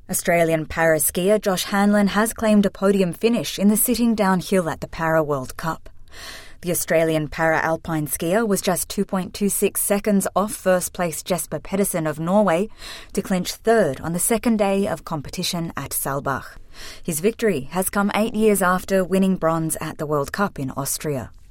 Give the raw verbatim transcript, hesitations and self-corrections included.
Australian para-skier Josh Hanlon has claimed a podium finish in the sitting downhill at the Para World Cup. The Australian para-alpine skier was just two point two six seconds off first-place Jesper Pedersen of Norway to clinch third on the second day of competition at Saalbach. His victory has come eight years after winning bronze at the World Cup in Austria.